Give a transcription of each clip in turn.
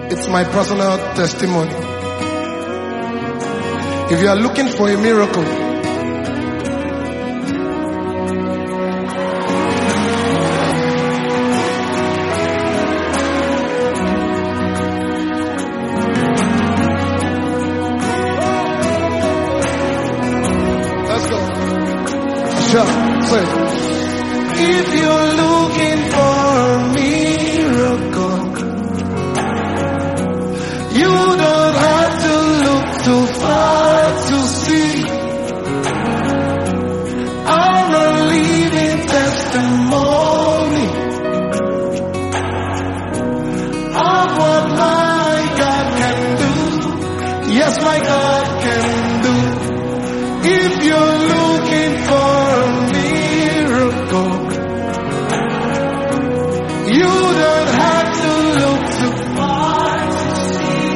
It's my personal testimony. If you are looking for a miracle, let's go. Sure, say it. If you're looking for a miracle, you don't have to look too far to see. I'm a living testimony of what my God can do. Yes, my God can do. If you're looking for a miracle, you don't have to look too far to see.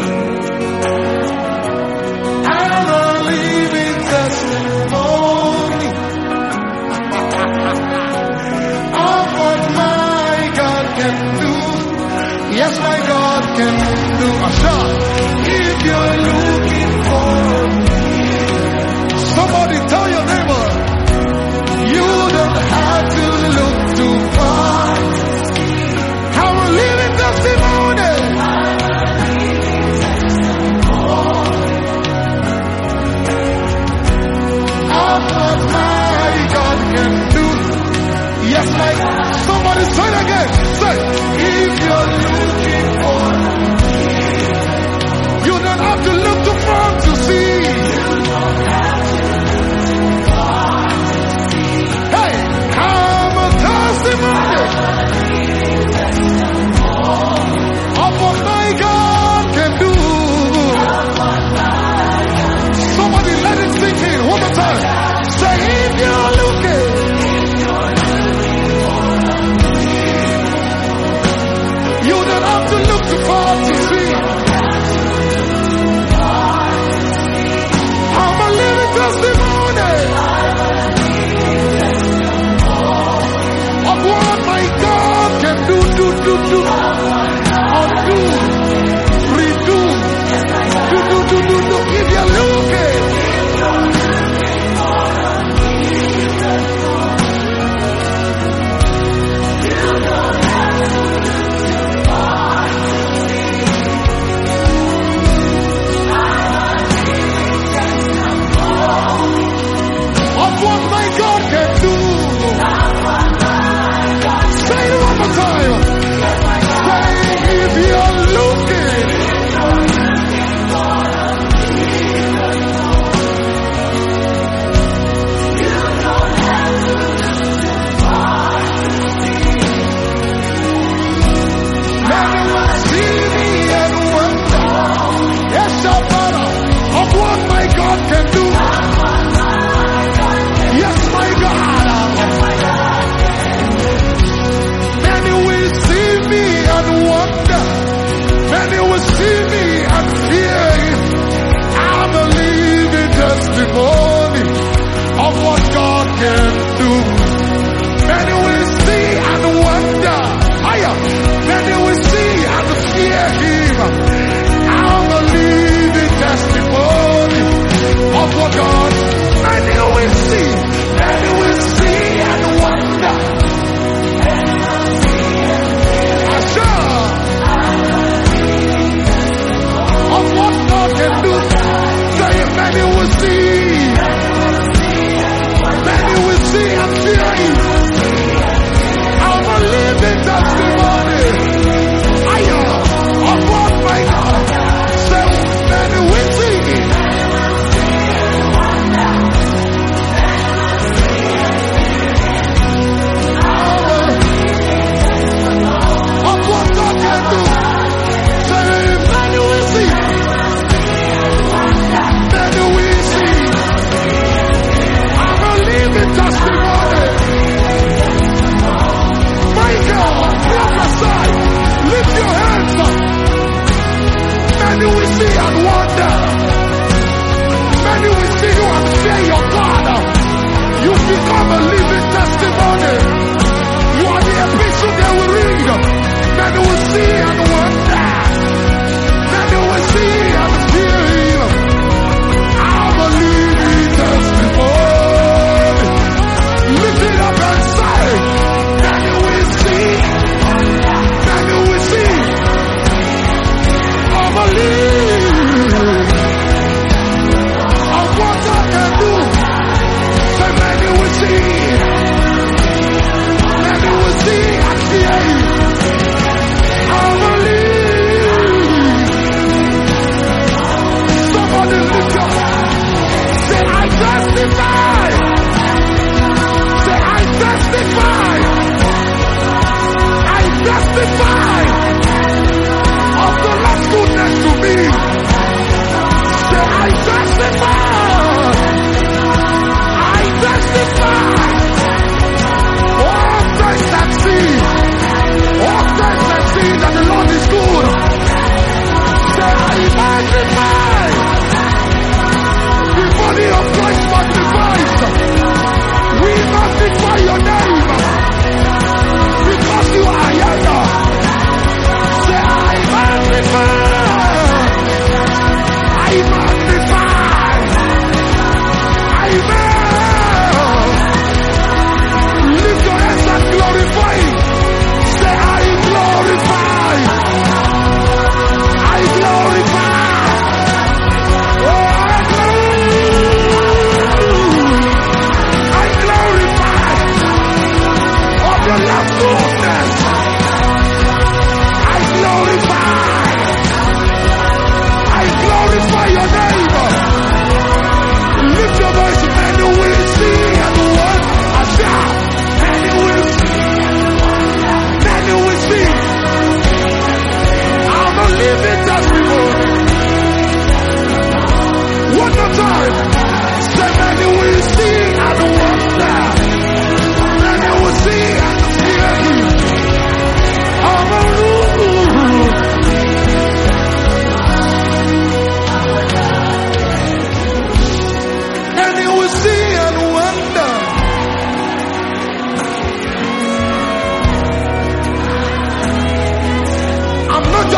I'm a living testimony of what my God can do. Yes, my God can do. Asha, if you're looking for me, somebody tell your neighbor, you don't have to look too far. I'm a living testimony of what my God can do. Yes, my God. Somebody say it again. Say, if you're looking for me, you don't have to look too far to see. Hey, I'm a testimony of what my God can do. Somebody let it sink in one more time. Say, if you're looking, you don't have to look too far to see. I'm a living testimony of what my God can do. Undo, redo, do. If you're looking, of what my God can do. Say it one more time. Say, if you're looking, many will see me and wonder. Yes, Shabbat, of what my God can do. Yes, my God. Many will see me and wonder. Many will see me and fear. I'm a living testimony of what God can do. Many will see and wonder. Many will see and fear Him. I'm a living testimony of what God. Many will see and wonder. Of what God can do. Say it, many will see. Many will see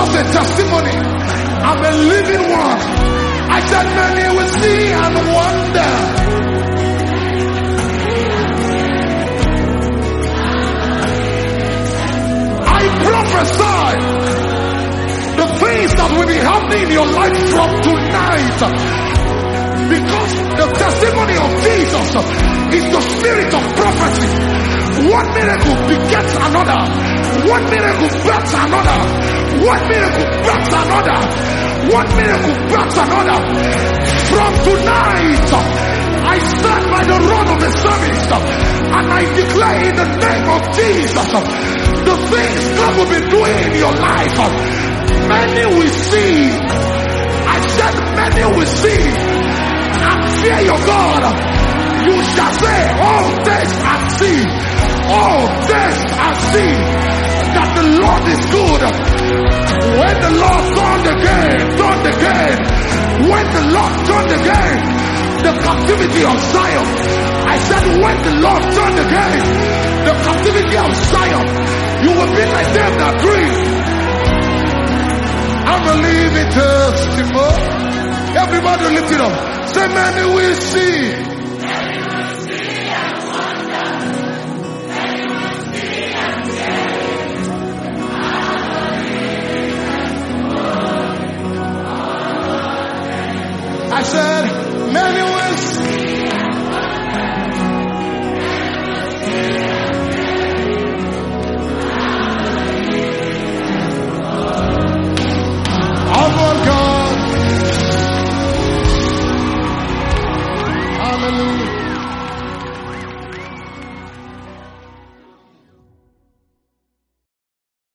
just a testimony. I'm a living one. I said many will see and wonder. I prophesy the things that will be happening in your life from tonight. Because the testimony of Jesus is the spirit of prophecy. One miracle begets another. One miracle births another. One miracle births another. One miracle births another. From tonight, I stand by the rod of the psalmist and I declare in the name of Jesus, the things God will be doing in your life, many will see. I said many will see and fear your God. You shall say, oh, taste and see. Oh, taste and see that the Lord is good. When the Lord turned again, when the Lord turned again, the captivity of Zion. I said when the Lord turned again, the captivity of Zion, you will be like them that dream. I'm a living testimony. Everybody lift it up. Say many will see. I said, many will see. Our God. Hallelujah.